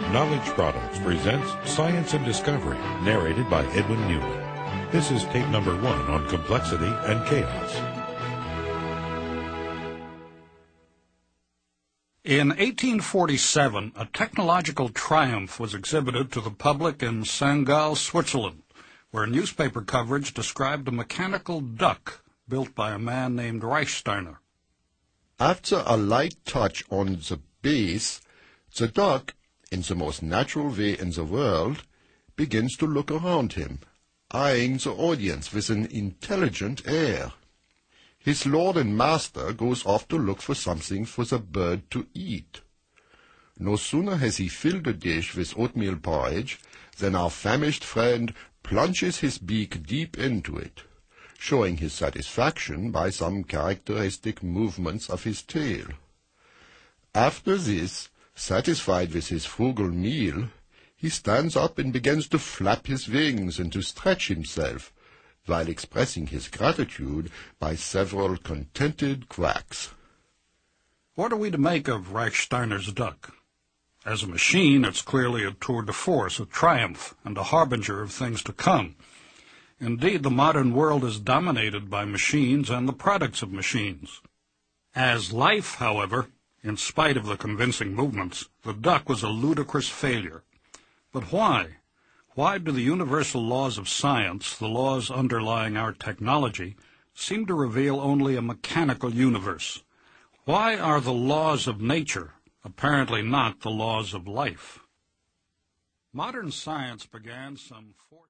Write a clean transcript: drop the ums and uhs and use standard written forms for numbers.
Knowledge Products presents Science and Discovery, narrated by Edwin Newman. This is tape number 1 on complexity and chaos. In 1847, a technological triumph was exhibited to the public in St. Gall, Switzerland, where newspaper coverage described a mechanical duck built by a man named Reichsteiner. After a light touch on the base, the duck, in the most natural way in the world, begins to look around him, eyeing the audience with an intelligent air. His lord and master goes off to look for something for the bird to eat. No sooner has he filled the dish with oatmeal porridge than our famished friend plunges his beak deep into it, showing his satisfaction by some characteristic movements of his tail. After this, satisfied with his frugal meal, he stands up and begins to flap his wings and to stretch himself, while expressing his gratitude by several contented quacks. What are we to make of Reichsteiner's duck? As a machine, it's clearly a tour de force, a triumph, and a harbinger of things to come. Indeed, the modern world is dominated by machines and the products of machines. As life, however, in spite of the convincing movements, the duck was a ludicrous failure. But why? Why do the universal laws of science, the laws underlying our technology, seem to reveal only a mechanical universe? Why are the laws of nature apparently not the laws of life? Modern science began some